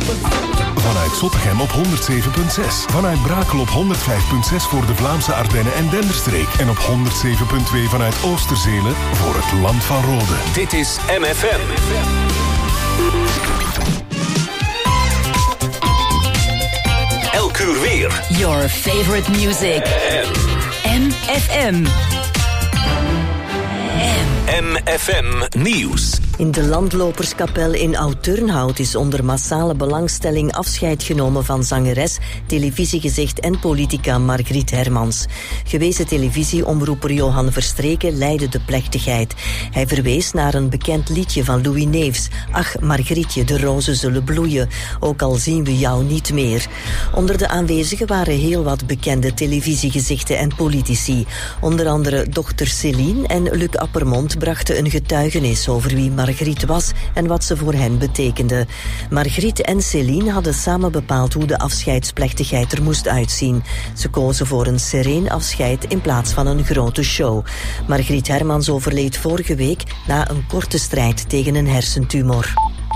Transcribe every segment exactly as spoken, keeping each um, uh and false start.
Vanuit Zottegem op honderd zeven komma zes. Vanuit Brakel op honderd vijf komma zes voor de Vlaamse Ardennen en Denderstreek. En op honderd zeven komma twee vanuit Oosterzelen voor het Land van Rode. Dit is M F M. Elk uur weer. Your favorite music. M F M. M F M Nieuws. In de Landloperskapel in Oud-Turnhout is onder massale belangstelling afscheid genomen van zangeres, televisiegezicht en politica Margriet Hermans. Gewezen televisieomroeper Johan Verstreken leidde de plechtigheid. Hij verwees naar een bekend liedje van Louis Neefs. Ach, Margrietje, de rozen zullen bloeien, ook al zien we jou niet meer. Onder de aanwezigen waren heel wat bekende televisiegezichten en politici. Onder andere dochter Céline en Luc Appermond brachten een getuigenis over wie Margriet was en wat ze voor hen betekende. Margriet en Céline hadden samen bepaald hoe de afscheidsplechtigheid er moest uitzien. Ze kozen voor een sereen afscheid in plaats van een grote show. Margriet Hermans overleed vorige week na een korte strijd tegen een hersentumor.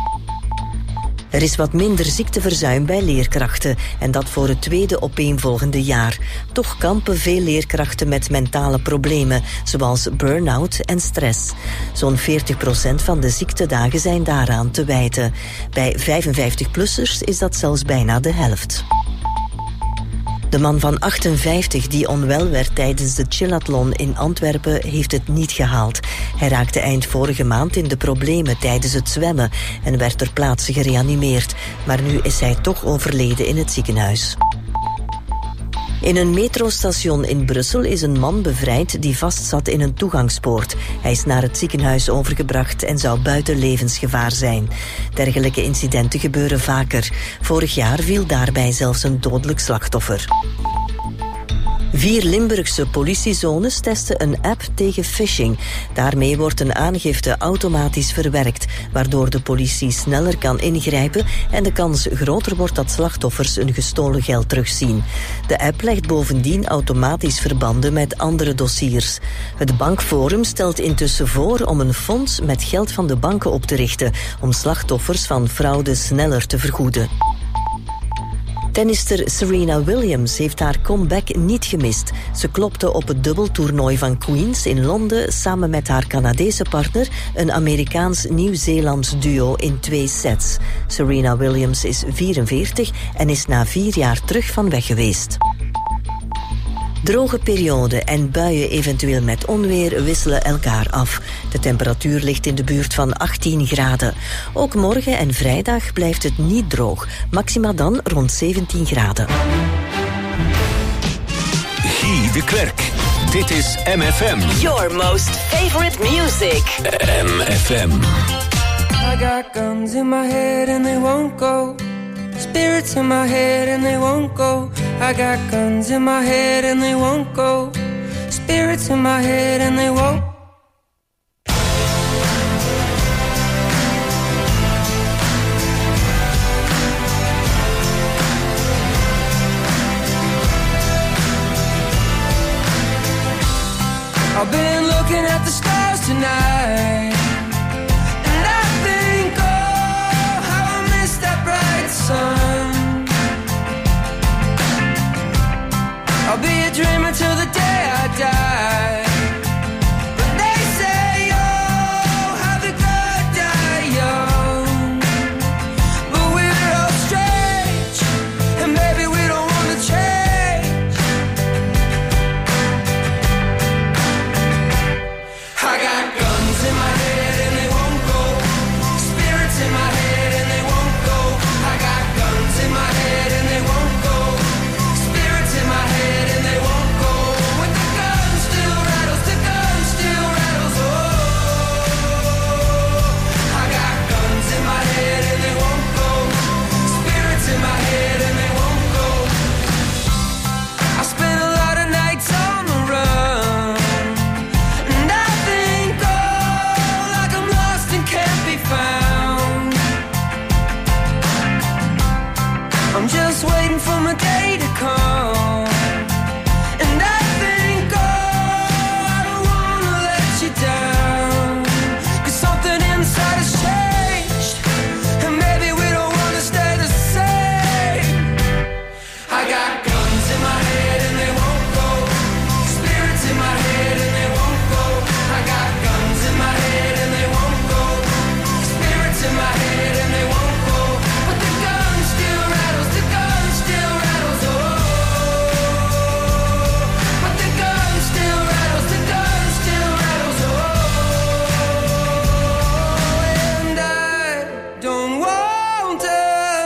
Er is wat minder ziekteverzuim bij leerkrachten en dat voor het tweede opeenvolgende jaar. Toch kampen veel leerkrachten met mentale problemen, zoals burn-out en stress. Zo'n veertig procent van de ziektedagen zijn daaraan te wijten. Bij vijfenvijftig-plussers is dat zelfs bijna de helft. De man van achtenvijftig die onwel werd tijdens de Chillathlon in Antwerpen heeft het niet gehaald. Hij raakte eind vorige maand in de problemen tijdens het zwemmen en werd ter plaatse gereanimeerd. Maar nu is hij toch overleden in het ziekenhuis. In een metrostation in Brussel is een man bevrijd die vastzat in een toegangspoort. Hij is naar het ziekenhuis overgebracht en zou buiten levensgevaar zijn. Dergelijke incidenten gebeuren vaker. Vorig jaar viel daarbij zelfs een dodelijk slachtoffer. Vier Limburgse politiezones testen een app tegen phishing. Daarmee wordt een aangifte automatisch verwerkt, waardoor de politie sneller kan ingrijpen en de kans groter wordt dat slachtoffers hun gestolen geld terugzien. De app legt bovendien automatisch verbanden met andere dossiers. Het Bankforum stelt intussen voor om een fonds met geld van de banken op te richten, om slachtoffers van fraude sneller te vergoeden. Tennister Serena Williams heeft haar comeback niet gemist. Ze klopte op het dubbeltoernooi van Queens in Londen samen met haar Canadese partner, een Amerikaans-Nieuw-Zeelands duo in twee sets. Serena Williams is vierenveertig en is na vier jaar terug van weg geweest. Droge periode en buien eventueel met onweer wisselen elkaar af. De temperatuur ligt in de buurt van achttien graden. Ook morgen en vrijdag blijft het niet droog. Maxima dan rond zeventien graden. Guy de Klerk. Dit is M F M. Your most favorite music. M F M. I got guns in my head and they won't go. Spirits in my head and they won't go. I got guns in my head and they won't go. Spirits in my head and they won't. I've been looking at the stars tonight, and I think, oh, how I miss that bright sun. I'll be a dreamer till the day I die. But they say, oh, how the good die young. But we're all strange, and maybe we don't want to change. I got guns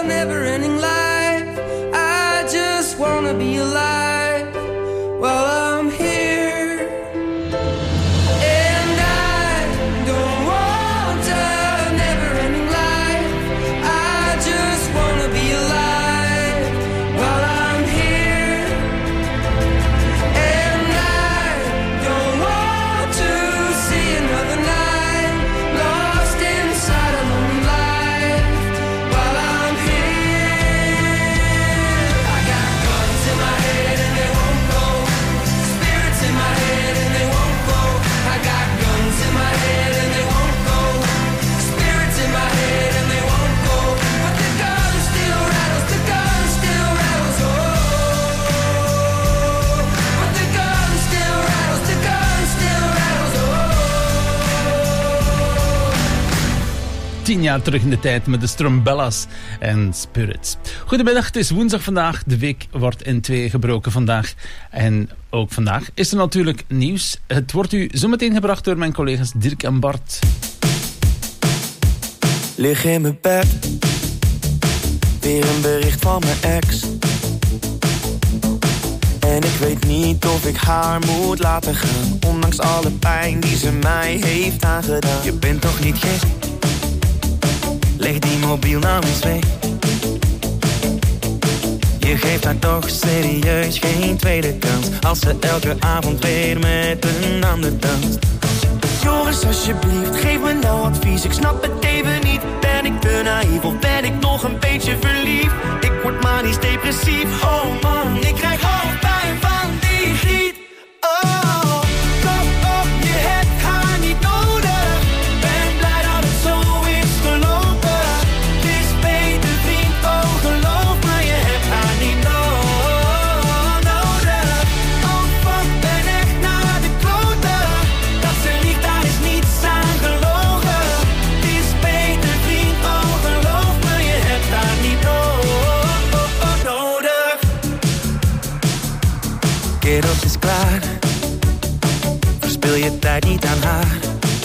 never-ending life. I just wanna be alive while I'm here. And I don't want a never-ending life. I just wanna be alive while I'm here. And I don't want to see another night lost inside a lonely life while I'm here. I got guns in my head and they won't go. Spirits in my head and they won't go. I got guns in my head and they won't go. Spirits in my head and they won't go. But the gun still rattles, the gun still rattles, oh. But the gun still rattles, the gun still rattles, oh. Tien jaar terug in de tijd met de Strumbellas en Spirits. Goedemiddag, het is woensdag vandaag. De week wordt in twee gebroken vandaag. En ook vandaag is er natuurlijk nieuws. Het wordt u zometeen gebracht door mijn collega's Dirk en Bart. Lig in mijn bed, weer een bericht van mijn ex. En ik weet niet of ik haar moet laten gaan, ondanks alle pijn die ze mij heeft aangedaan. Je bent toch niet gek? Leg die mobiel nou eens weg. Je geeft haar toch serieus geen tweede kans, als ze elke avond weer met een ander danst. Joris, alsjeblieft, geef me nou advies. Ik snap het even niet. Ben ik te naïef of ben ik nog een beetje verliefd? Ik word manisch depressief. Oh man, ik krijg hoofdpijn van die griet. Oh, kom op, je hebt haar niet nodig. Ben blij dat het zo is gelopen. Het is beter vriend, oh geloof me, je hebt haar niet no- nodig. Oh fuck, ben echt naar de kloten. Dat ze liegt, daar is niets aan gelogen. Het is beter vriend, oh geloof me, je hebt haar niet no- nodig. Kerels is klaar, verspil je tijd niet aan haar.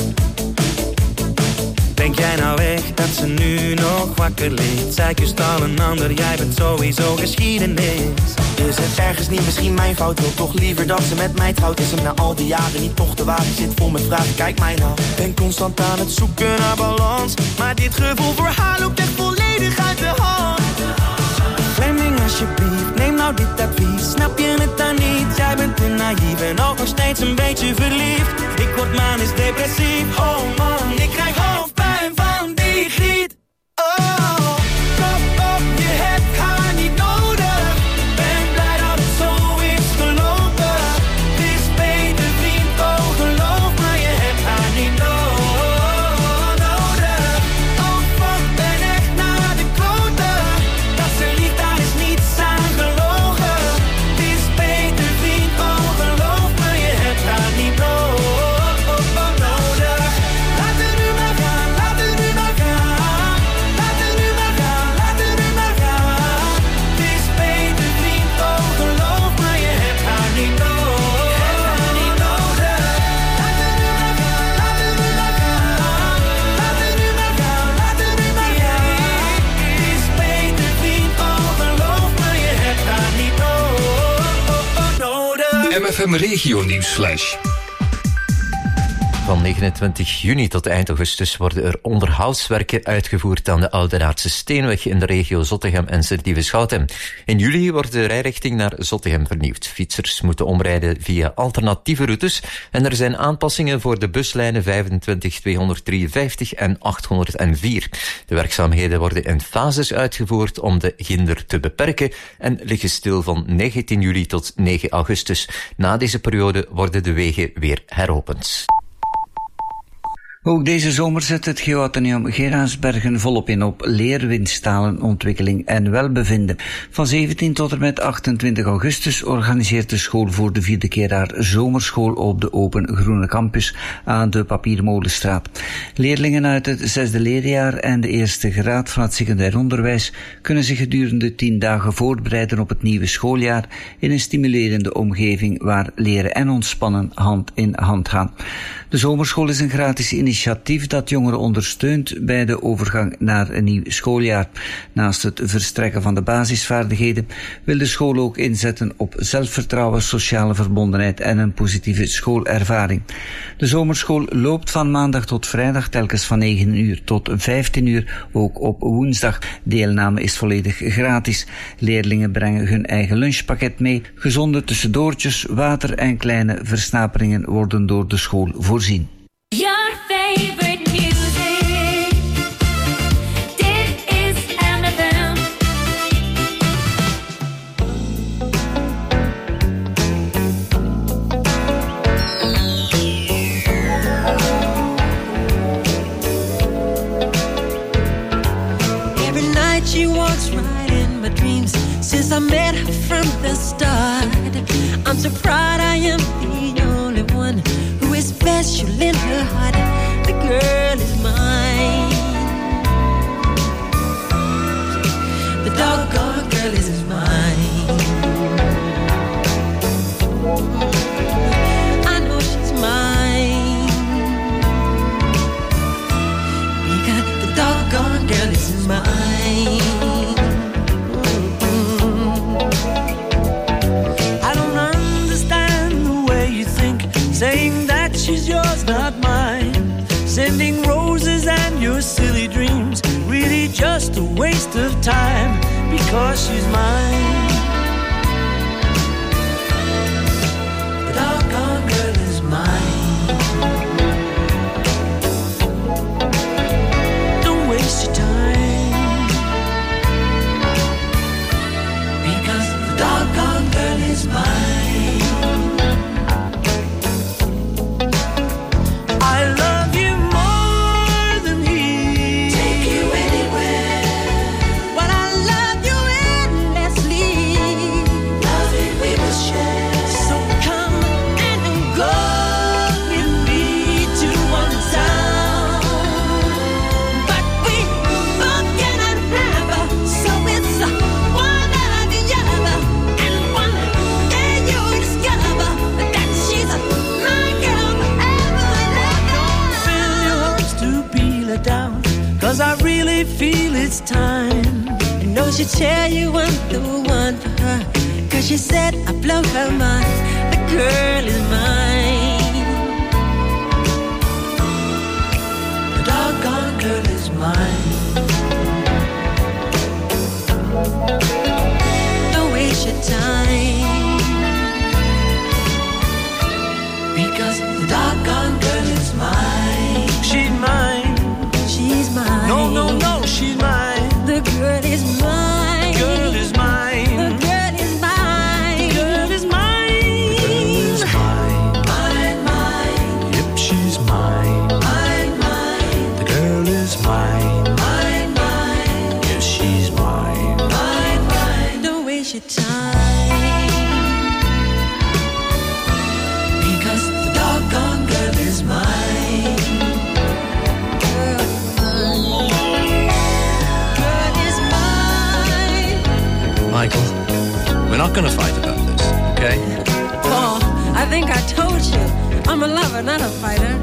Denk jij nou echt dat ze nu nog wakker ligt? Zij kust al een ander, jij bent sowieso geschiedenis. Is het ergens niet misschien mijn fout? Wil toch liever dat ze met mij trouwt? Is hem na al die jaren niet toch te waar? Ik zit vol met vragen, kijk mij nou. Ben constant aan het zoeken naar balans, maar dit gevoel voor haar loopt echt volledig uit de hand. Fleming, alsjeblieft, neem nou dit advies. Snap je het dan niet? Jij bent te naïef en ook nog steeds een beetje verliefd. Ik word manisch depressief. Oh man, ik krijg hoofdpijn van die griet. Oh, kom op, je hebt haar niet nodig. Ben blij dat het zo is gelopen. Het is beter vriend, oh geloof me, je hebt haar niet no- nodig. Oh fuck, ben echt naar de kloten. Dat ze liegt, daar is niets aan gelogen. Het is beter vriend, oh geloof me, je hebt haar niet no- nodig. Laat het nu maar gaan, laat het nu maar gaan. Laat het nu maar gaan, laat het nu maar gaan. Het is beter vriend, oh geloof me, je hebt haar niet no- niet nodig. Laat het nu maar gaan, laat het nu maar gaan. Laat het nu maar gaan, laat het nu maar gaan. Het is beter vriend, oh geloof me, je hebt haar niet no- nodig. M F M Regio Nieuwsflash. Van negenentwintig juni tot eind augustus worden er onderhoudswerken uitgevoerd aan de Oudenaardse Steenweg in de regio Zottegem en Sint-Ives-Schouten. In juli wordt de rijrichting naar Zottegem vernieuwd. Fietsers moeten omrijden via alternatieve routes en er zijn aanpassingen voor de buslijnen vijfentwintig, tweehonderddrieënvijftig en achthonderdvier. De werkzaamheden worden in fases uitgevoerd om de hinder te beperken en liggen stil van negentien juli tot negen augustus. Na deze periode worden de wegen weer heropend. Ook deze zomer zet het Geo-Atheneum Geraardsbergen volop in op leerwinsttalenontwikkeling en welbevinden. Van zeventien tot en met achtentwintig augustus organiseert de school voor de vierde keer haar zomerschool op de Open Groene Campus aan de Papiermolenstraat. Leerlingen uit het zesde leerjaar en de eerste graad van het secundair onderwijs kunnen zich gedurende tien dagen voorbereiden op het nieuwe schooljaar in een stimulerende omgeving waar leren en ontspannen hand in hand gaan. De zomerschool is een gratis initiatief initiatief dat jongeren ondersteunt bij de overgang naar een nieuw schooljaar. Naast het verstrekken van de basisvaardigheden wil de school ook inzetten op zelfvertrouwen, sociale verbondenheid en een positieve schoolervaring. De zomerschool loopt van maandag tot vrijdag telkens van negen uur tot vijftien uur, ook op woensdag. Deelname is volledig gratis. Leerlingen brengen hun eigen lunchpakket mee. Gezonde tussendoortjes, water en kleine versnaperingen worden door de school voorzien. Your favorite music. Dit is M F M. Every night she walks right in my dreams. Since I met her from the start, I'm so proud I am the only one who is special in her heart. The girl is mine. The doggone girl is mine. I know she's mine because the doggone girl is mine. Saying that she's yours, not mine. Sending roses and your silly dreams. Really just a waste of time because she's mine. The doggone girl is mine. Don't waste your time because the doggone girl is mine. Cause I really feel it's time. I know she'll tell you I'm the one for her. Cause she said I blow her mind. The girl is mine. The doggone girl is mine. Don't waste your time because the doggone girl is mine. She's mine. She's mine. No, no, no, she's mine. The girl is mine. Girl is mine. The girl is mine. The girl is mine. The girl is mine. Mine, mine. Yep, she's mine. Mine, mine. The girl is mine. Mine, mine. Yes, she's mine. Mine, mine. Don't waste your time because the doggone girl is mine. Michael, we're not going to fight about this, okay? Paul, I think I told you. I'm a lover, not a fighter.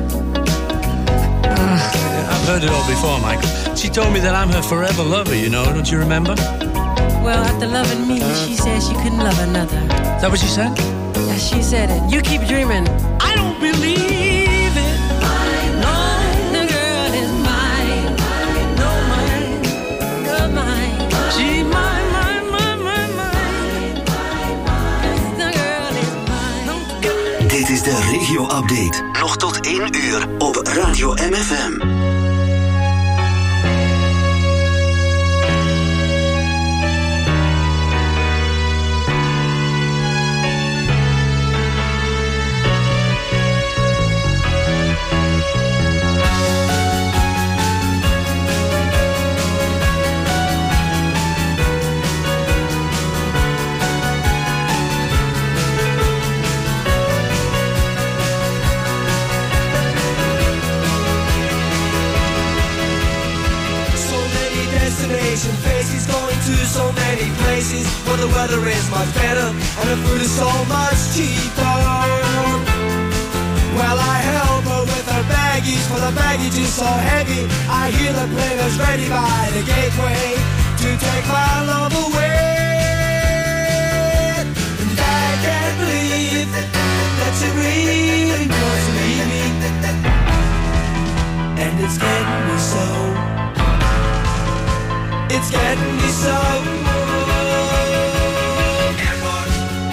Uh, I've heard it all before, Michael. She told me that I'm her forever lover, you know, don't you remember? Well, after loving me, she said she couldn't love another. Is that what she said? Yeah, she said it. You keep dreaming. I don't believe it. Mine, mine. The girl is mine. Mine, no, mine. You're mine. She's mine. Dit is de regio-update. Nog tot één uur op Radio M F M. Faces going to so many places where the weather is much better and the food is so much cheaper. Well, I help her with her bag baggage, for the baggage is so heavy. I hear the players ready by the gateway to take my love away. And I can't believe that you really want to leave me. And it's getting me so. It's getting me so. Airport.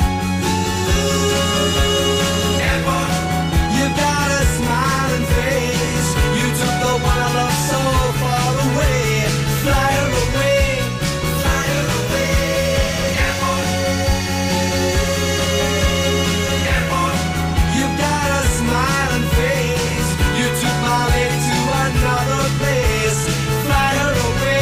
Airport. You've got a smiling face. You took the one I love so far away. Fly her away. Fly her away. Airport. Airport. You've got a smiling face. You took my lady to another place. Fly her away.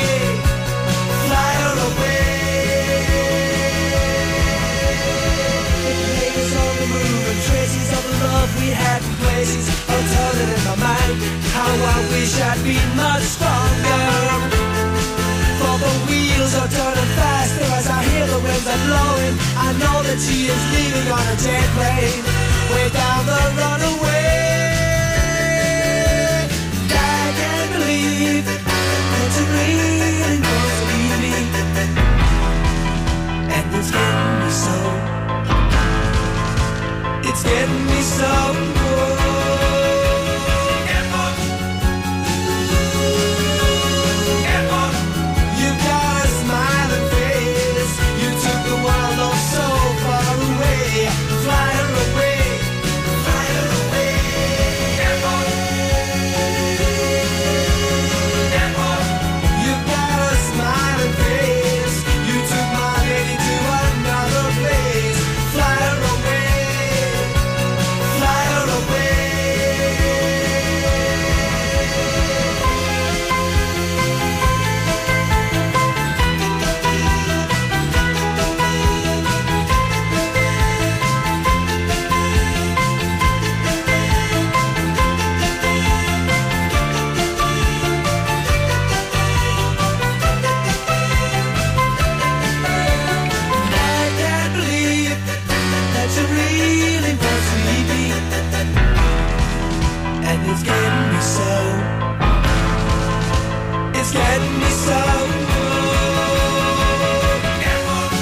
Traces of the love we had in places are turning in my mind. How I wish I'd been much stronger. For the wheels are turning faster as I hear the winds are blowing. I know that she is leaving on a jet plane way down the runaway. I can't believe that you really wants to leave me. And it's getting me so. It's getting me so. Airport. Airport. You've got a smiling face. You took the one I love so far away. Fly her away. Fly her away. Airport. Airport. You've got a smiling face. You took my lady to another place. Fly her away. It's getting me so. It's getting me so. Airport.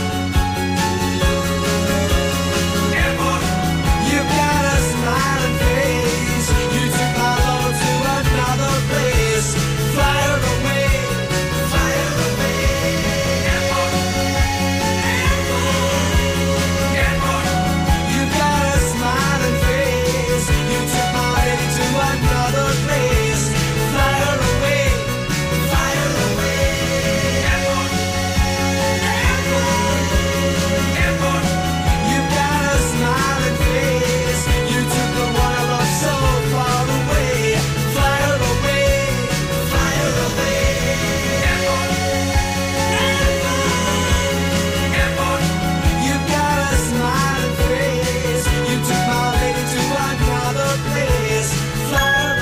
Airport. You've got a smiling face. You took my love to another place. Fly her away. Fly her away. Airport. Airport. Airport. You've got a smiling face. You took my lady to another place. Fly her away. Fly her away. Airport. Airport. Airport. You've got a smiling face. You took the one I love so far away. Fly her away. Fly her away. Airport. Airport. You've got a smiling face. You took my lady to another place. Fly her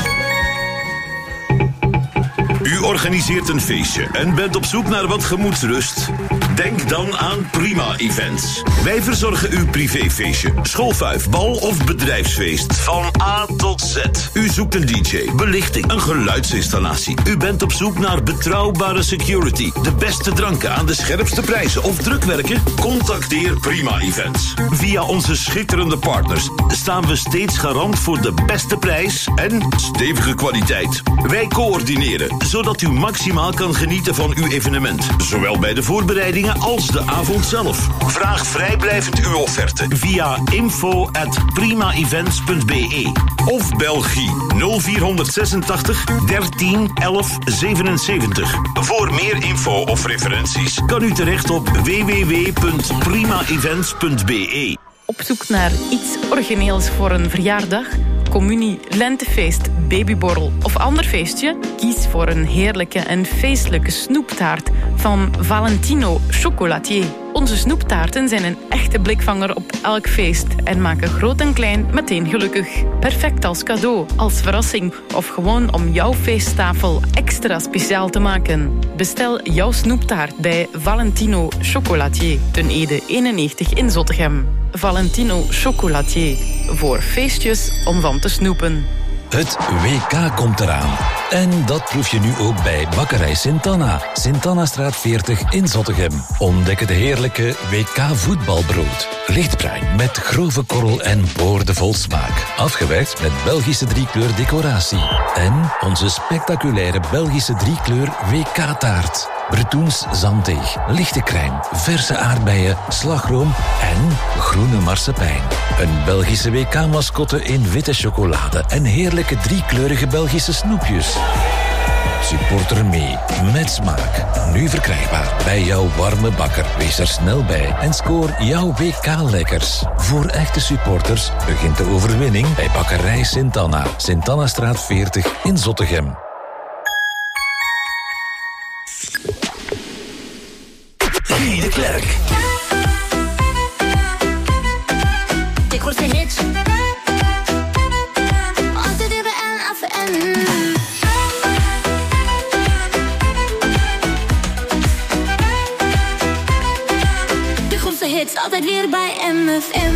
away. U organiseert een feestje en bent op zoek naar wat gemoedsrust? Denk dan aan Prima Events. Wij verzorgen uw privéfeestje, schoolfuif, bal of bedrijfsfeest. Van A tot Z. U zoekt een D J, belichting, een geluidsinstallatie. U bent op zoek naar betrouwbare security, de beste dranken aan de scherpste prijzen of drukwerken? Contacteer Prima Events. Via onze schitterende partners staan we steeds garant voor de beste prijs en stevige kwaliteit. Wij coördineren, zodat u maximaal kan genieten van uw evenement. Zowel bij de voorbereidingen als de avond zelf. Vraag vrijblijvend uw offerte via info at prima events punt b e of Belgie nul vier zesentachtig dertien elf zevenenzeventig. Voor meer info of referenties kan u terecht op w w w punt prima events punt b e. Op zoek naar iets origineels voor een verjaardag? Communie, lentefeest, babyborrel of ander feestje? Kies voor een heerlijke en feestelijke snoeptaart van Valentino Chocolatier. Onze snoeptaarten zijn een echte blikvanger op elk feest en maken groot en klein meteen gelukkig. Perfect als cadeau, als verrassing of gewoon om jouw feesttafel extra speciaal te maken. Bestel jouw snoeptaart bij Valentino Chocolatier, ten Ede eenennegentig in Zottegem. Valentino Chocolatier, voor feestjes om van te snoepen. Het W K komt eraan. En dat proef je nu ook bij Bakkerij Sint-Anna. Sint-Anna-straat veertig in Zottegem. Ontdek het heerlijke W K voetbalbrood. Lichtbruin met grove korrel en boordevol smaak. Afgewerkt met Belgische driekleur decoratie. En onze spectaculaire Belgische driekleur W K-taart. Bretoens zanddeeg, lichte crème, verse aardbeien, slagroom en groene marsepein. Een Belgische W K-mascotte in witte chocolade en heerlijke driekleurige Belgische snoepjes. Supporter mee, met smaak. Nu verkrijgbaar bij jouw warme bakker. Wees er snel bij en scoor jouw W K-lekkers. Voor echte supporters begint de overwinning bij Bakkerij Sint-Anna. Sint-Anna-straat veertig in Zottegem. Guy de Klerk. Dikwijls de hits. Altijd even en af en. De grootste hits altijd weer bij M F M.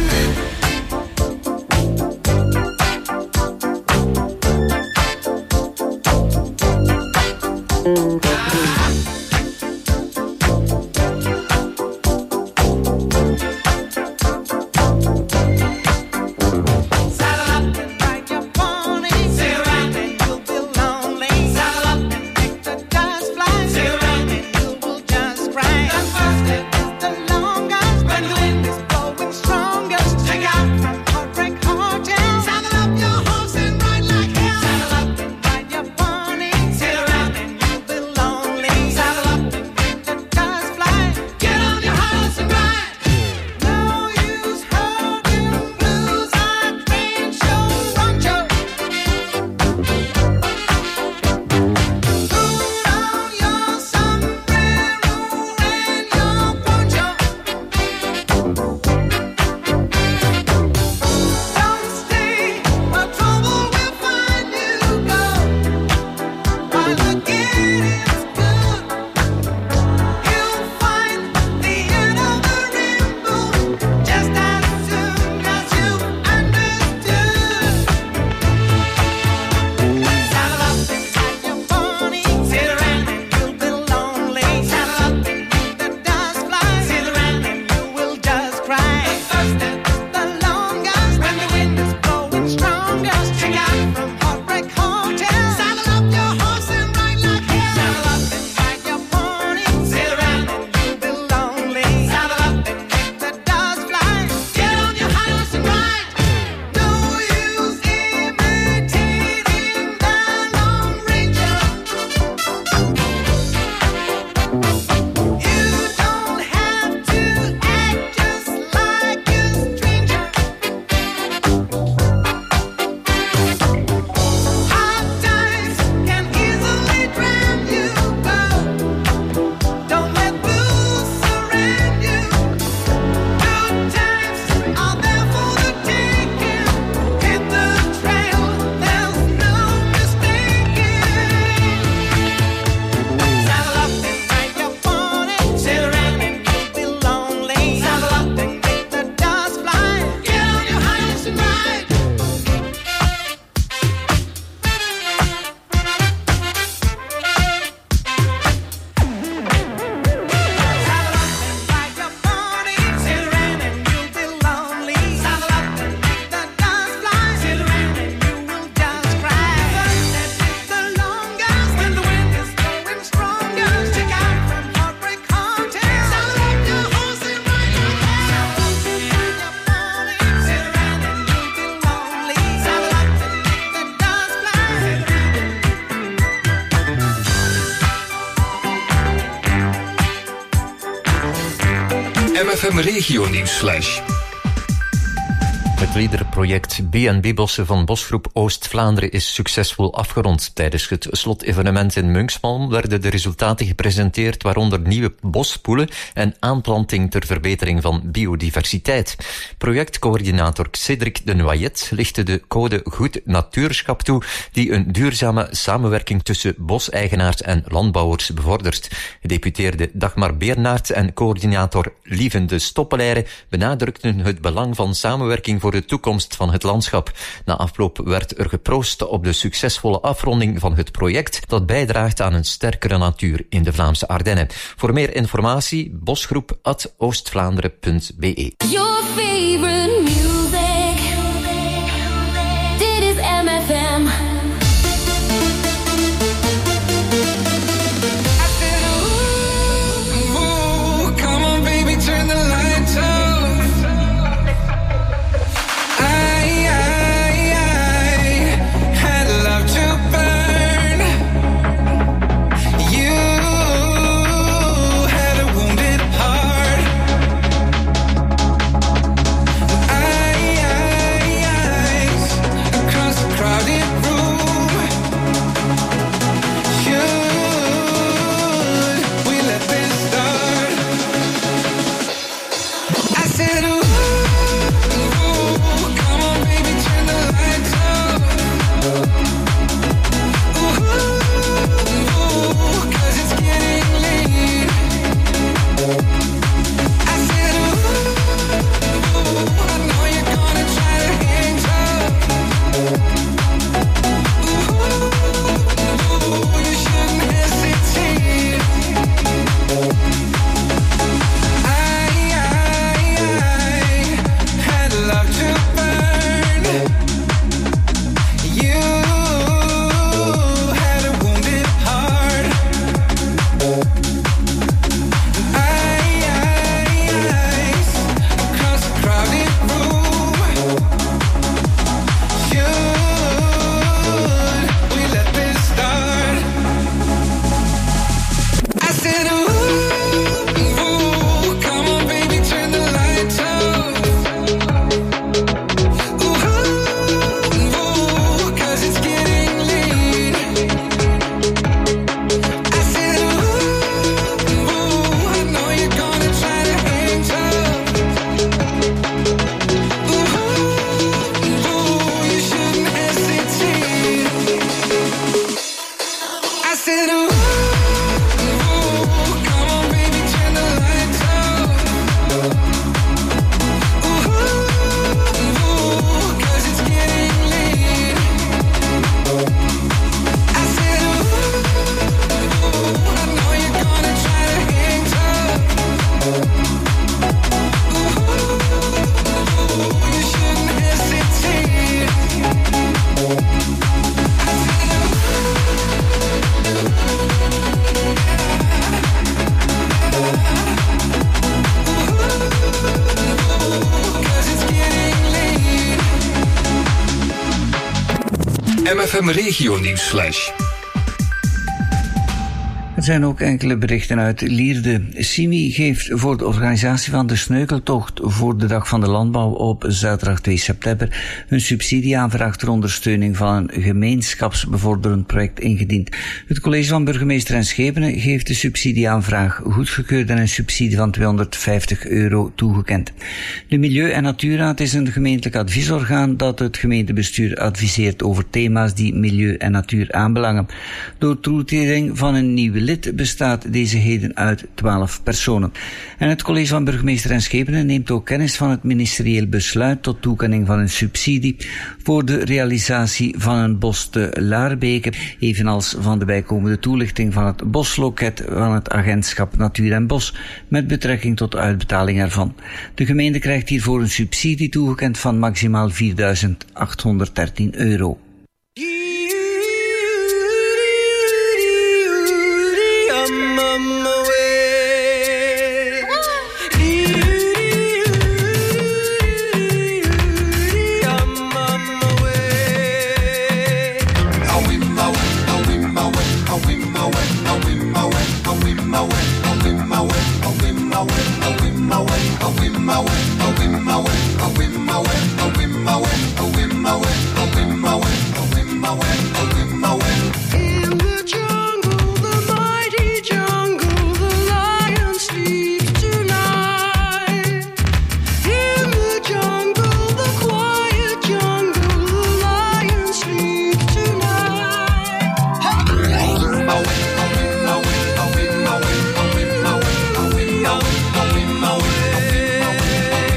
M F M Regio Nieuwsflash. Het liederenproject B en B Bossen van Bosgroep Oost-Vlaanderen is succesvol afgerond. Tijdens het slotevenement in Munksmalm werden de resultaten gepresenteerd, waaronder nieuwe bospoelen en aanplanting ter verbetering van biodiversiteit. Projectcoördinator Cédric de Noyet lichtte de code Goed Natuurschap toe, die een duurzame samenwerking tussen boseigenaars en landbouwers bevordert. Gedeputeerde Dagmar Beernaert en coördinator Lieven de Stoppelaere benadrukten het belang van samenwerking voor de toekomst van het landschap. Na afloop werd er geproost op de succesvolle afronding van het project dat bijdraagt aan een sterkere natuur in de Vlaamse Ardennen. Voor meer informatie bosgroep at oostvlaanderen punt be. Your favorite music. Dit is M F M. M F M Regio Nieuwsflash. Er zijn ook enkele berichten uit Lierde. Simi geeft voor de organisatie van de Sneukeltocht voor de Dag van de Landbouw op zaterdag twee september een subsidieaanvraag ter ondersteuning van een gemeenschapsbevorderend project ingediend. Het college van burgemeester en Schepenen heeft de subsidieaanvraag goedgekeurd en een subsidie van tweehonderdvijftig euro toegekend. De Milieu- en Natuurraad is een gemeentelijk adviesorgaan dat het gemeentebestuur adviseert over thema's die milieu en natuur aanbelangen. Door toetreding van een nieuwe lid bestaat deze heden uit twaalf personen. En het college van burgemeester en Schepenen neemt ook kennis van het ministerieel besluit tot toekenning van een subsidie voor de realisatie van een bos te Laarbeke, evenals van de bijkomende toelichting van het bosloket van het agentschap Natuur en Bos, met betrekking tot de uitbetaling ervan. De gemeente krijgt hiervoor een subsidie toegekend van maximaal vierduizend achthonderddertien euro. Away.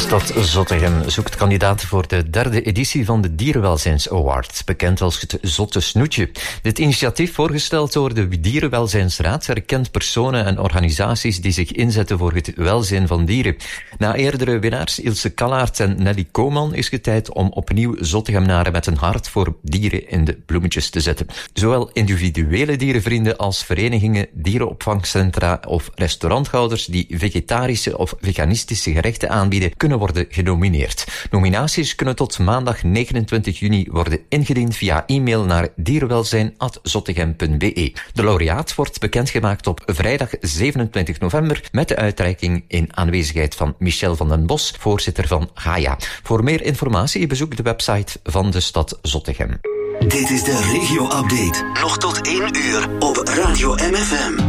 stad Zottegem zoekt kandidaten voor de derde editie van de Dierenwelzijns Award, bekend als het Zotte Snoetje. Dit initiatief, voorgesteld door de Dierenwelzijnsraad, erkent personen en organisaties die zich inzetten voor het welzijn van dieren. Na eerdere winnaars Ilse Kallaert en Nelly Koman is het tijd om opnieuw Zottegemnaren met een hart voor dieren in de bloemetjes te zetten. Zowel individuele dierenvrienden als verenigingen, dierenopvangcentra of restauranthouders die vegetarische of veganistische gerechten aanbieden, kunnen worden genomineerd. Nominaties kunnen tot maandag negenentwintig juni worden ingediend via e-mail naar dierenwelzijn apenstaartje zottegem punt b e. De laureaat wordt bekendgemaakt op vrijdag zevenentwintig november met de uitreiking in aanwezigheid van Michel van den Bos, voorzitter van Gaia. Voor meer informatie bezoek de website van de stad Zottegem. Dit is de regio-update. Nog tot één uur op Radio M F M.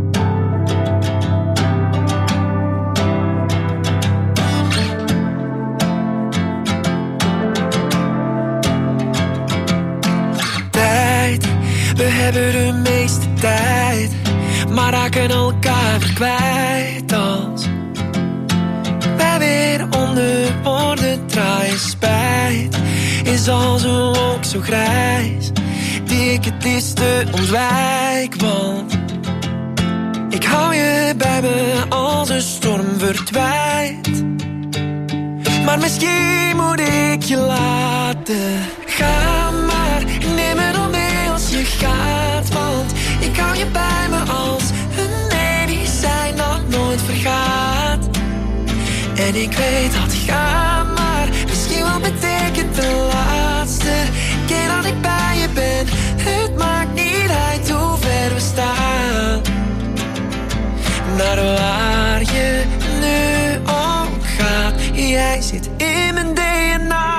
We hebben de meeste tijd, maar raken elkaar weer kwijt als wij weer onder woorden draaien. Spijt is als een wolk zo grijs, die ik het liefste ontwijk, want ik hou je bij me als een storm verdwijnt. Maar misschien moet ik je laten gaan, maar neem me dan mee als je gaat, want ik hou je bij me als een medicijn dat nooit vergaat. En ik weet dat gaan, maar misschien wel betekent de laatste keer dat ik bij je ben. Het maakt niet uit hoe ver we staan, naar waar je nu ook gaat. Jij zit in mijn D N A.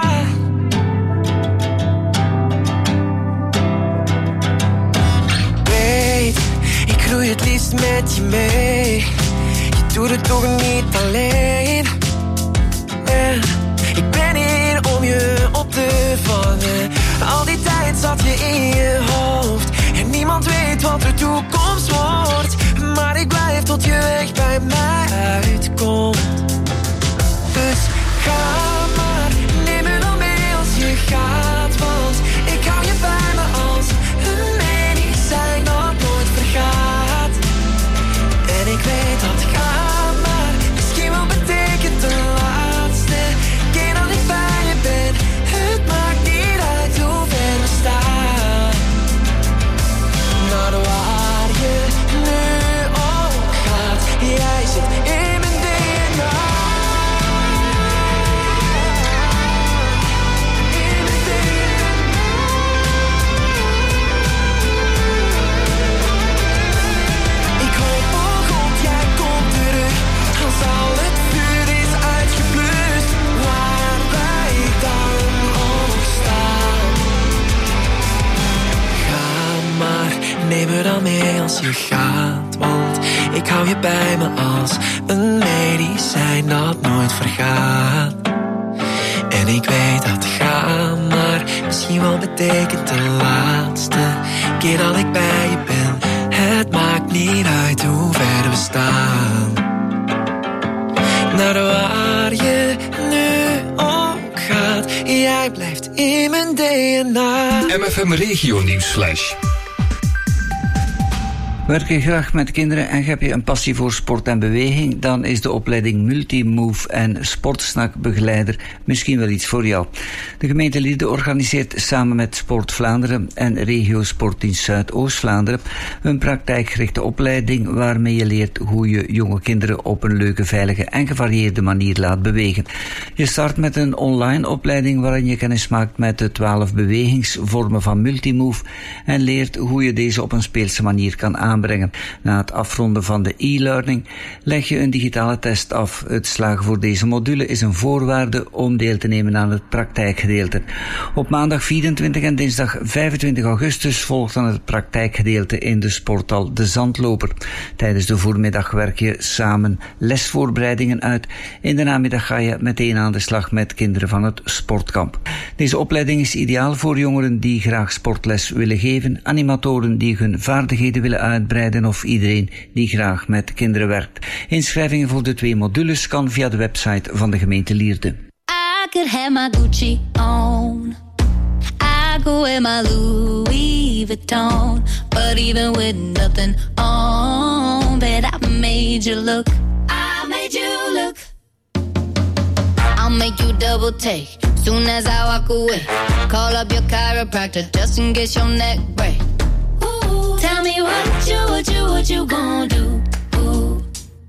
Ik groei het liefst met je mee. Je doet het toch niet alleen. Yeah. Ik ben hier om je op te vangen. Al die tijd zat je in je hoofd en niemand weet wat de toekomst wordt. Maar ik blijf tot je weg bij mij uitkomt. Dus ga maar, neem me dan mee als je gaat, want ik hou je bij me als een medicijn dat nooit vergaat. En ik weet dat gaan, maar misschien wel betekent de laatste keer dat ik bij je ben. Het maakt niet uit hoe ver we staan, naar waar je nu ook gaat. Jij zit in mijn D N A. In mijn D N A. Ik hoop oh God, jij komt terug als al het vuur is uitgeblust, waar wij dan ook staan. Ga maar, neem me dan mee als je gaat, want ik hou je bij me als een medicijn dat nooit vergaat. En ik weet dat gaan, maar misschien wel betekent de laatste keer dat ik bij je ben. Het maakt niet uit hoe ver we staan, naar waar je nu ook gaat. Jij blijft in mijn D N A. M F M Regio Nieuwsflash. Werk je graag met kinderen en heb je een passie voor sport en beweging, dan is de opleiding Multimove en Sportsnack-begeleider misschien wel iets voor jou. De gemeente Lieden organiseert samen met Sport Vlaanderen en Regio Sportdienst Zuidoost-Vlaanderen een praktijkgerichte opleiding waarmee je leert hoe je jonge kinderen op een leuke, veilige en gevarieerde manier laat bewegen. Je start met een online opleiding waarin je kennis maakt met de twaalf bewegingsvormen van Multimove en leert hoe je deze op een speelse manier kan aanbrengen. Na het afronden van de e-learning leg je een digitale test af. Het slagen voor deze module is een voorwaarde om deel te nemen aan het praktijkgedeelte. Op maandag vierentwintig en dinsdag vijfentwintig augustus volgt dan het praktijkgedeelte in de sporthal De Zandloper. Tijdens de voormiddag werk je samen lesvoorbereidingen uit. In de namiddag ga je meteen aan de slag met kinderen van het sportkamp. Deze opleiding is ideaal voor jongeren die graag sportles willen geven, animatoren die hun vaardigheden willen uitbouwen uitbreiden of iedereen die graag met kinderen werkt. Inschrijvingen voor de twee modules kan via de website van de gemeente Lierde. I could have my Gucci on. I go in my Louis Vuitton. But even with nothing on, bet I made you look. I made you look. I'll make you double take soon as I walk away. Call up your chiropractor just in case your neck break. Ooh, tell me what you, what you, what you gonna do. Ooh.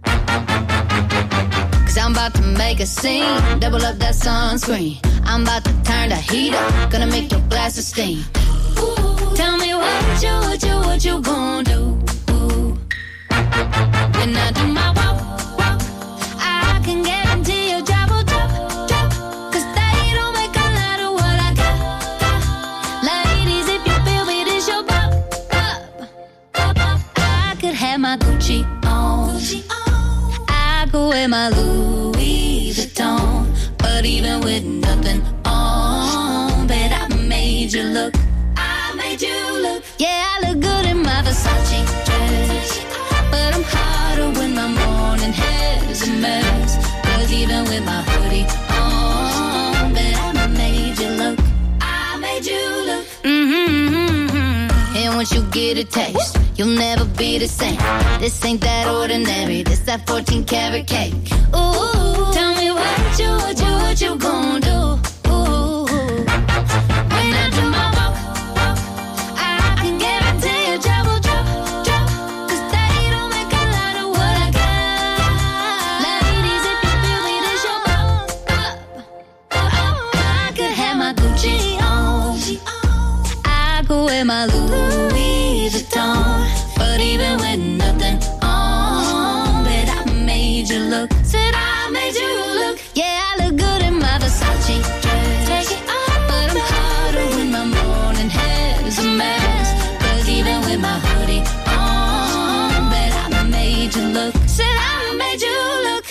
Cause I'm about to make a scene. Double up that sunscreen. I'm about to turn the heat up. Gonna make your glasses steam. Ooh, tell me what you, what you, what you gonna do. Ooh. When I do my walk, walk, I can guarantee your job will drop, drop. Cause they don't make a lot of what I got, got. Ladies, if you feel me, this your pop, pop, pop, pop. I could have my Gucci on. Gucci on. I go with my Louis Vuitton. But even with nothing on, bet I made you look. I made you look. Yeah, I look good in my Versace dress. But I'm hotter when my morning hair's a mess. Cause even with my hoodie on, bet I made you look. I made you look. Mm-hmm. And once you get a taste, you'll never be the same. This ain't that ordinary. This that fourteen karat cake. Ooh, tell me what you, what you, what you gonna do. Ooh, when I do my walk, walk, I can guarantee your job will drop, drop. Cause they don't make a lot of what I got. Ladies, if you feel me, this your pop, pop, pop. I could have my Gucci on. I go with my Louis Vuitton. But even with nothing on, bet I made you look. Said I made you look. Yeah, I look good in my Versace dress. Take it off, but I'm hotter when my morning hair's a mess. Cause even with my hoodie on, bet I made you look. Said I made you look.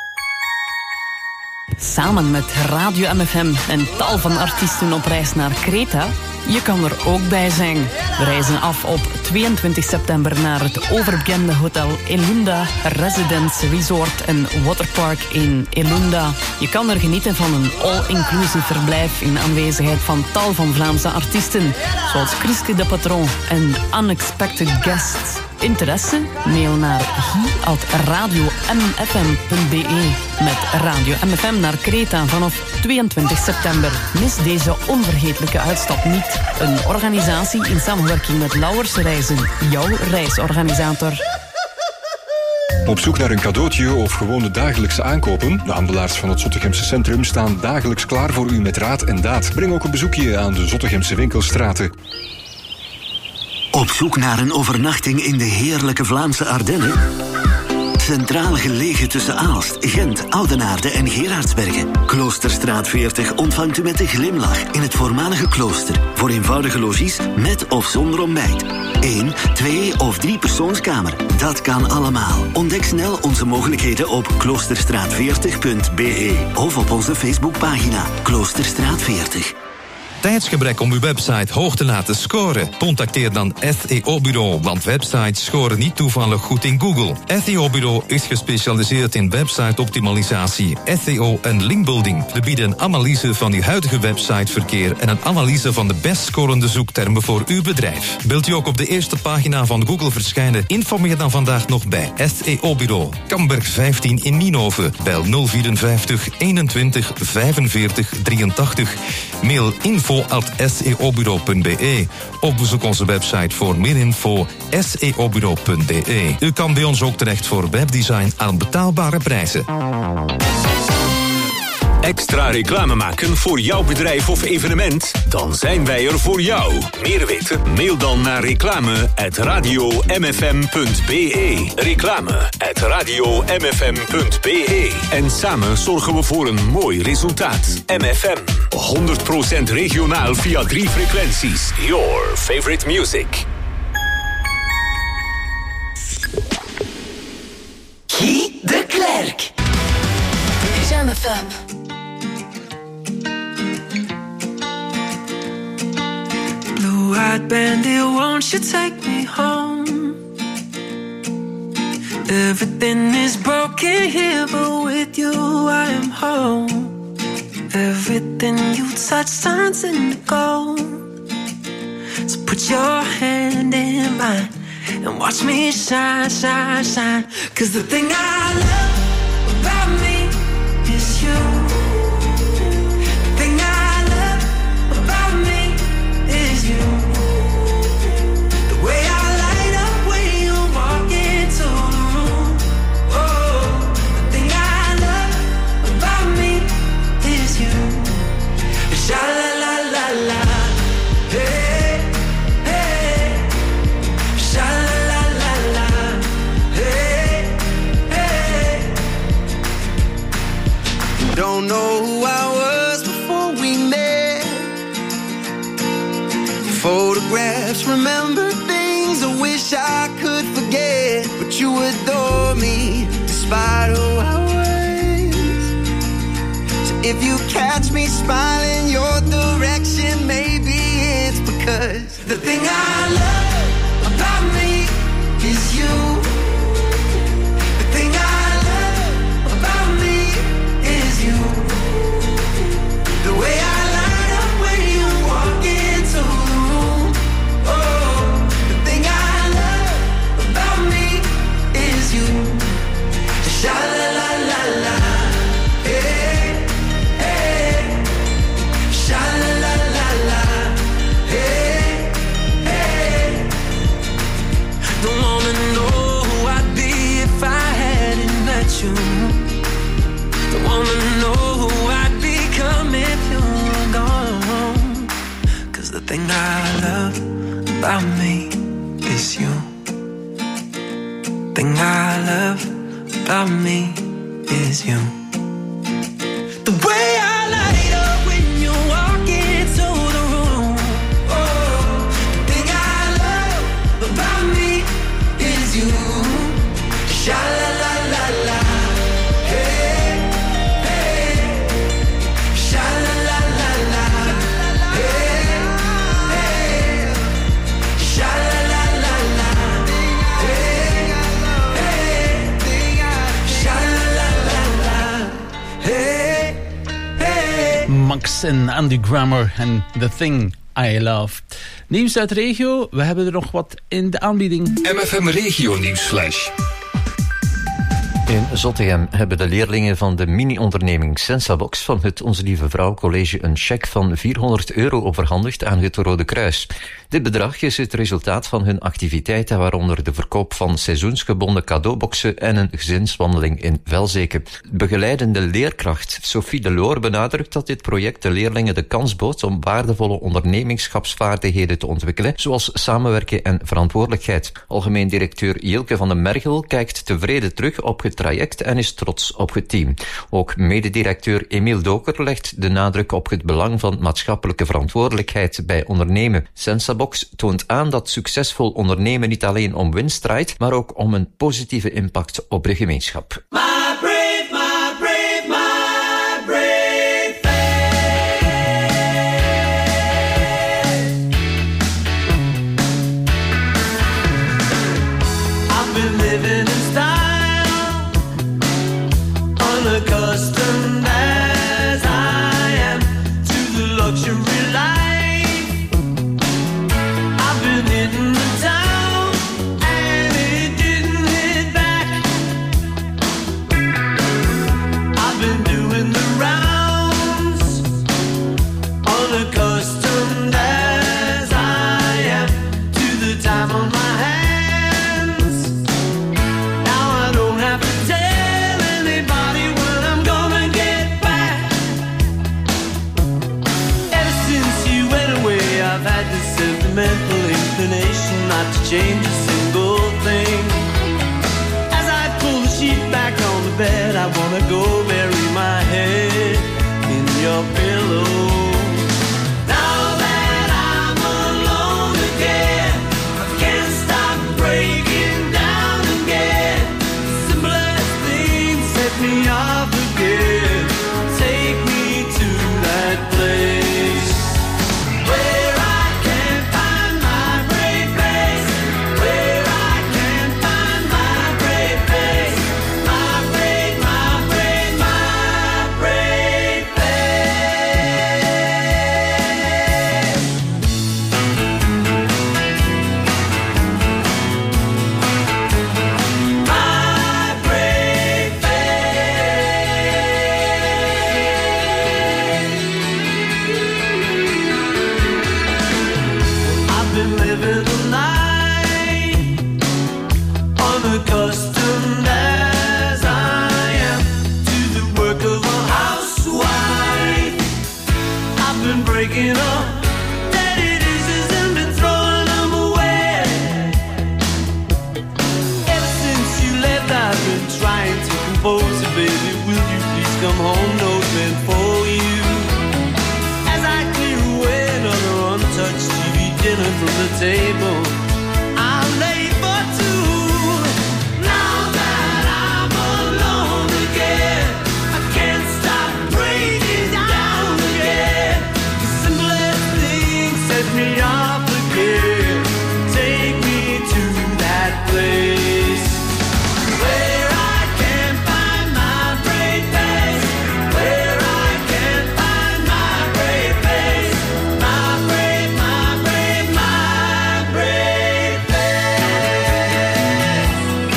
Samen met Radio M F M en tal van artiesten op reis naar Kreta. Je kan er ook bij zijn. We reizen af op tweeëntwintig september naar het overbekende hotel Elunda Residence Resort en Waterpark in Elunda. Je kan er genieten van een all-inclusive verblijf in aanwezigheid van tal van Vlaamse artiesten, zoals Chriske de Patron en Unexpected Guests. Interesse? Mail naar hi at radio m f m punt b e met Radio M F M naar Kreta vanaf tweeëntwintig september. Mis deze onvergetelijke uitstap niet. Een organisatie in samenwerking met Lauwers Reizen, jouw reisorganisator. Op zoek naar een cadeautje of gewoon de dagelijkse aankopen? De handelaars van het Zottegemse centrum staan dagelijks klaar voor u met raad en daad. Breng ook een bezoekje aan de Zottegemse winkelstraten. Op zoek naar een overnachting in de heerlijke Vlaamse Ardennen? Centraal gelegen tussen Aalst, Gent, Oudenaarde en Gerardsbergen. Kloosterstraat veertig ontvangt u met een glimlach in het voormalige klooster. Voor eenvoudige logies met of zonder ontbijt. Eén, twee of drie persoonskamer. Dat kan allemaal. Ontdek snel onze mogelijkheden op kloosterstraat veertig punt b e of op onze Facebookpagina Kloosterstraat veertig. Tijdsgebrek om uw website hoog te laten scoren? Contacteer dan S E O-bureau, want websites scoren niet toevallig goed in Google. S E O-bureau is gespecialiseerd in website-optimalisatie, S E O en linkbuilding. We bieden een analyse van uw huidige websiteverkeer en een analyse van de best scorende zoektermen voor uw bedrijf. Wilt u ook op de eerste pagina van Google verschijnen? Informeer dan vandaag nog bij S E O-bureau. Kamberg vijftien in Nienhoven. Bel nul vierenvijftig eenentwintig vijfenveertig drieëntachtig. Mail info at s e o bureau punt b e of bezoek onze website voor meer info s e o bureau punt b e. U kan bij ons ook terecht voor webdesign aan betaalbare prijzen. Extra reclame maken voor jouw bedrijf of evenement? Dan zijn wij er voor jou. Meer weten? Mail dan naar reclame at radio m f m punt b e. Reclame at radio m f m punt b e. En samen zorgen we voor een mooi resultaat. M F M, honderd procent regionaal via drie frequenties. Your favorite music. Guy de Klerk. Jam F M. Blue-eyed bandit, won't you take me home? Everything is broken here, but with you I am home. Everything you touch turns into gold. So put your hand in mine and watch me shine, shine, shine. Cause the thing I love about me is you. The thing I love about me is you. The way I light up when you walk into the room. Oh, the thing I love about me is you. Sha la la la la. Hey, hey. Sha la la la la. Hey, hey. Don't know who I was before we met. Photographs, remember things I wish I could forget. But you adore me despite who I was. So if you catch me smiling your direction, maybe it's because the thing I love about me is you. The thing I love about me is you. The way I light up when you walk into the room. Oh, the thing I love about me is you. Sha la la la la. Hey, hey. Sha la la la la. Hey, hey. Don't wanna know who I'd be if I hadn't met you. Don't wanna know who I'd become if you were gone. Cause the thing I love about me is you. Thing I love about me is you. The way I light up when you walk into the room. Oh, the thing I love about me is you. Sha la la la la. Hey, hey. Sha la la la la. Hey, hey. Sha la la la la. Hey, hey. Sha la la la la. Hey, hey. Max en Andy Grammer en The Thing I Love. Nieuws uit de regio, we hebben er nog wat in de aanbieding. M F M Regio Nieuwsflash. In Zottegem hebben de leerlingen van de mini-onderneming Sensabox van het Onze Lieve Vrouw College een cheque van vierhonderd euro overhandigd aan het Rode Kruis. Dit bedrag is het resultaat van hun activiteiten, waaronder de verkoop van seizoensgebonden cadeauboxen en een gezinswandeling in Velzeke. Begeleidende leerkracht Sophie Deloor benadrukt dat dit project de leerlingen de kans bood om waardevolle ondernemingschapsvaardigheden te ontwikkelen, zoals samenwerken en verantwoordelijkheid. Algemeen directeur Jilke van den Mergel kijkt tevreden terug op het traject en is trots op het team. Ook mededirecteur Emiel Doker legt de nadruk op het belang van maatschappelijke verantwoordelijkheid bij ondernemen. Sensabox toont aan dat succesvol ondernemen niet alleen om winst draait, maar ook om een positieve impact op de gemeenschap. My brave, my brave, my brave I've been living in style, unaccustomed as I am to the luxury life. I've been hitting the town and it didn't hit back. I've been doing the rounds, unaccustomed as I am to the time on my hands. Now I don't have to tell anybody when I'm gonna get back. Ever since you went away, I've had this sentimental inclination not to change a single thing. As I pull the sheet back on the bed, I wanna go bury my head in your pillow. Now that I'm alone again, I can't stop breaking down again. Simplest things set me off again. Take me to that place where I can find my brave face, where I can find my brave face. breaking up. Daddy dishes and been throwing them away. Ever since you left, I've been trying to compose it, baby. Will you please come home? Note meant for you. As I clear away another untouched T V dinner from the table, I'm late for two. Now that I'm alone again, I can't stop breaking down again. The simplest thing set me off again. Take me to that place where I can find my brave face, where I can find my brave face, my brave, my brave, my brave face,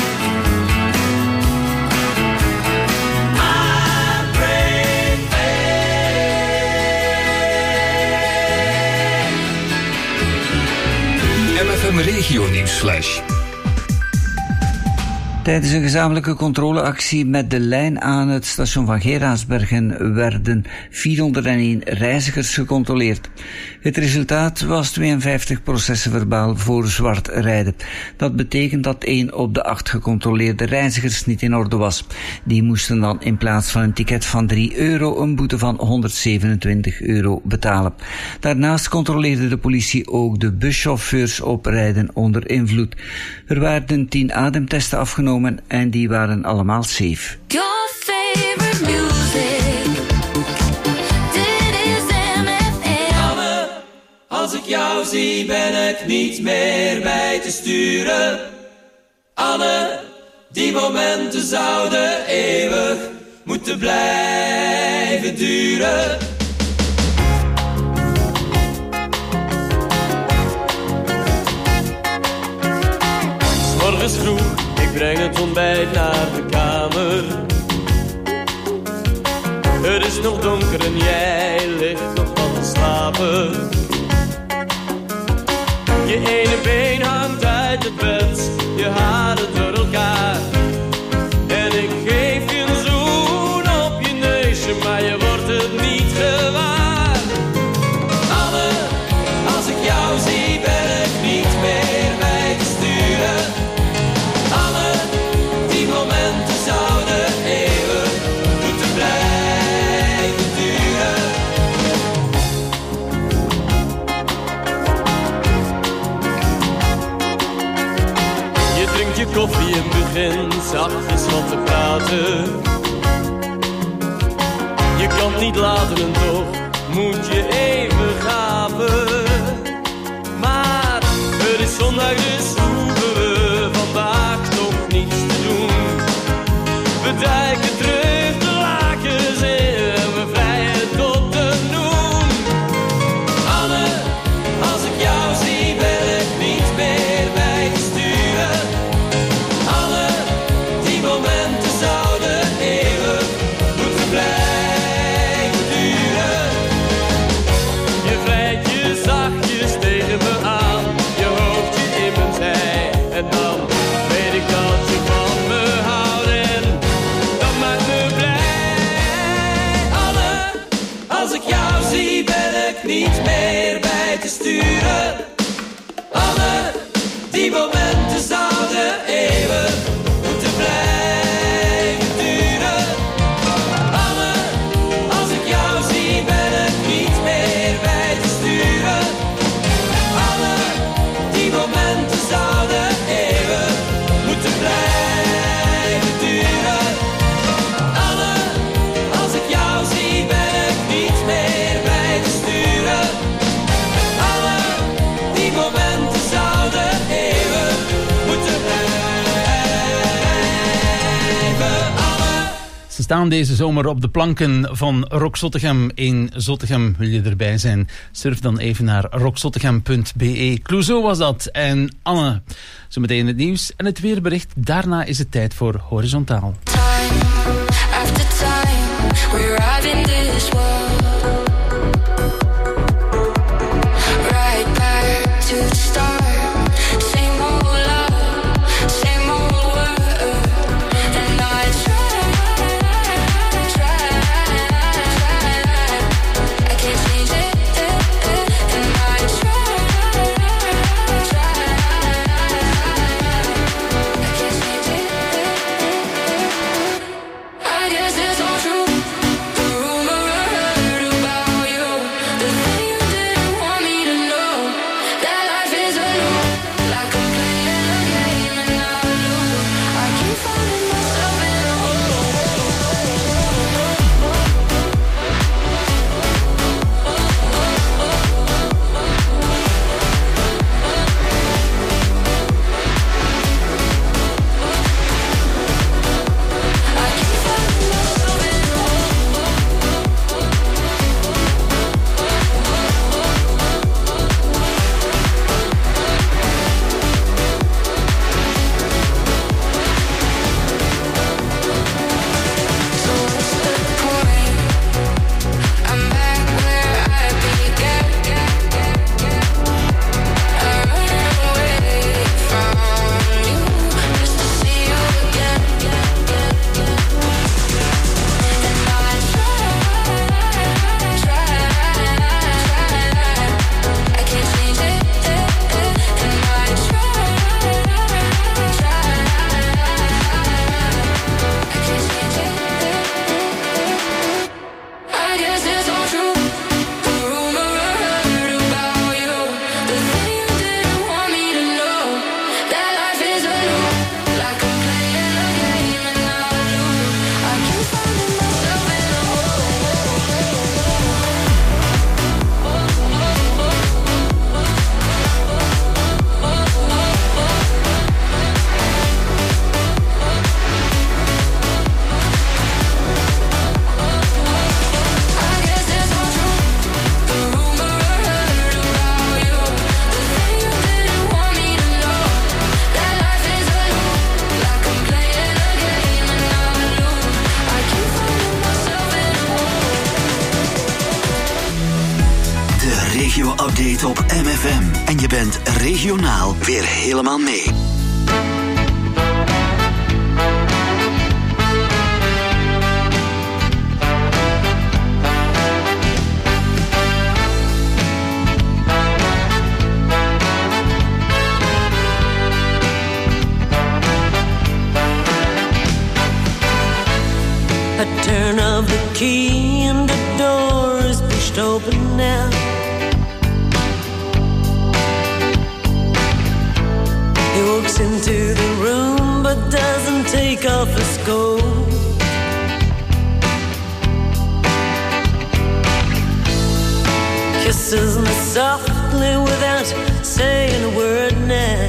my brave M F M Regio Nieuwsflash. Tijdens een gezamenlijke controleactie met de lijn aan het station van Geraardsbergen werden vierhonderdéén reizigers gecontroleerd. Het resultaat was tweeënvijftig processen verbaal voor zwart rijden. Dat betekent dat één op de acht gecontroleerde reizigers niet in orde was. Die moesten dan in plaats van een ticket van drie euro een boete van honderdzevenentwintig euro betalen. Daarnaast controleerde de politie ook de buschauffeurs op rijden onder invloed. Er werden tien ademtesten afgenomen en die waren allemaal safe. Your favorite music. Dit is M F M. Anne, als ik jou zie ben ik niet meer bij te sturen. Anne, die momenten zouden eeuwig moeten blijven duren. Morgens vroeg, ik breng het ontbijt naar de kamer. Het is nog donker en jij ligt nog wat te slapen. Je ene been hangt uit het bed, je haren door elkaar. En ik geef je een zoen op je neusje, maar je wordt het niet gewaar. Anne, als ik jou zie ben ik niet meer bij te sturen. Anne, die momenten zouden eeuwig moeten blijven duren. Je drinkt je koffie en begint zachtjes wat te praten. Je kan het niet laten en toch moet je even gapen. Maar het is zondag dus hoeven we vandaag toch niets te doen. We duiken terug de lakens in en we vrijen tot de noen. Anne, als ik jou zie ben ik niet meer bij te sturen. Anne, die momenten zouden eeuwig moeten blijven duren. Je vrijt je zachtjes tegen me aan, je hoofd je in mijn zij. En dan weet ik dat je van me houdt en dat maakt me blij. Anne, als ik jou zie ben ik niet meer bij te sturen. Anne, die momenten zouden eeuwig moeten blijven duren. Anne, als ik jou zie ben ik niet meer bij te sturen. Anne, die momenten zouden eeuwig moeten blijven duren. Anne, als ik jou zie ben ik niet meer bij te sturen. Anne, die momenten zouden eeuwig moeten blijven. Anne. Ze staan deze zomer op de planken van Rock Zottegem in Zottegem. Wil je erbij zijn? Surf dan even naar rock zottegem punt b e. Clouseau was dat. En Anne. Zometeen het nieuws en het weerbericht. Daarna is het tijd voor Horizontaal. After time, we arrive in this world. Right back to the start. Same old love, same old world. And I try, try, try. I can't change it. regio-update op M F M. En je bent regionaal weer helemaal mee. A turn of the key and the door is pushed open now. He walks into the room but doesn't take off his coat. Kisses me softly without saying a word now.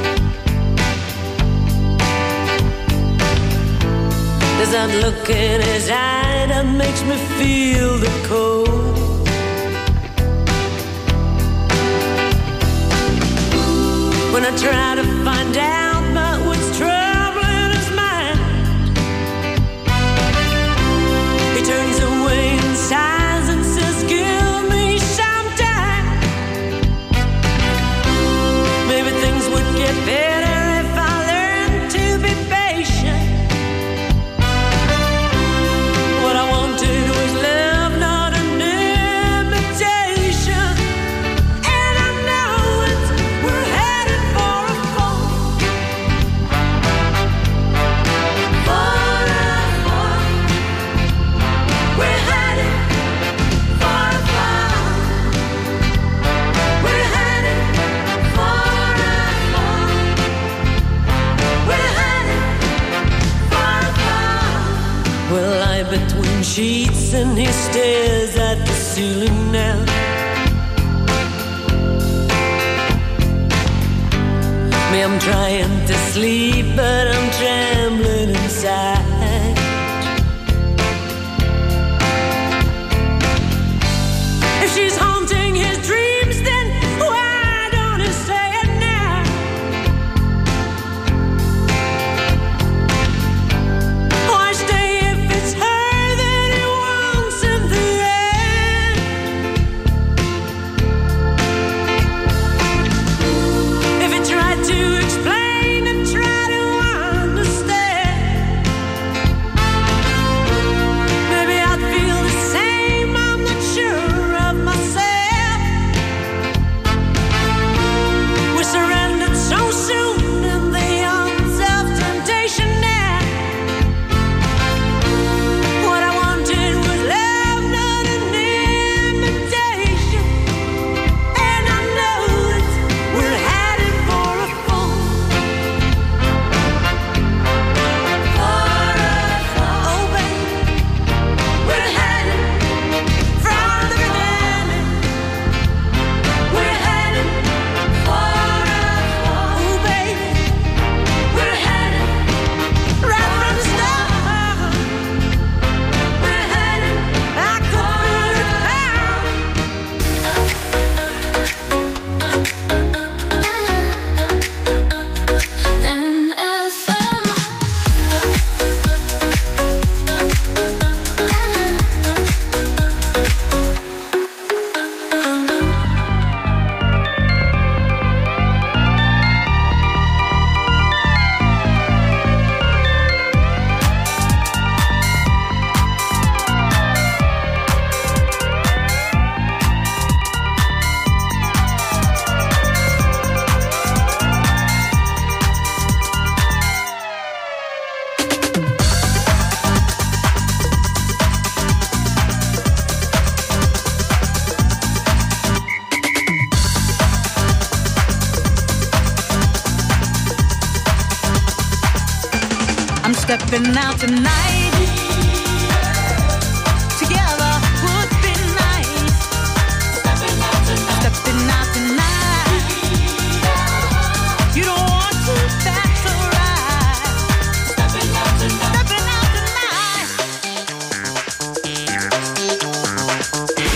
There's that look in his eye that makes me feel the cold. When I try to find out about what's troubling his mind, he turns away and sighs and says, give me some time. Maybe things would get better if I learned to be patient. Between sheets and he stares at the ceiling now. Me, I'm trying to sleep, but I'm trembling inside. If she's haunting his dreams, then why don't he say it now? Why stay if it's her? Stepping out tonight.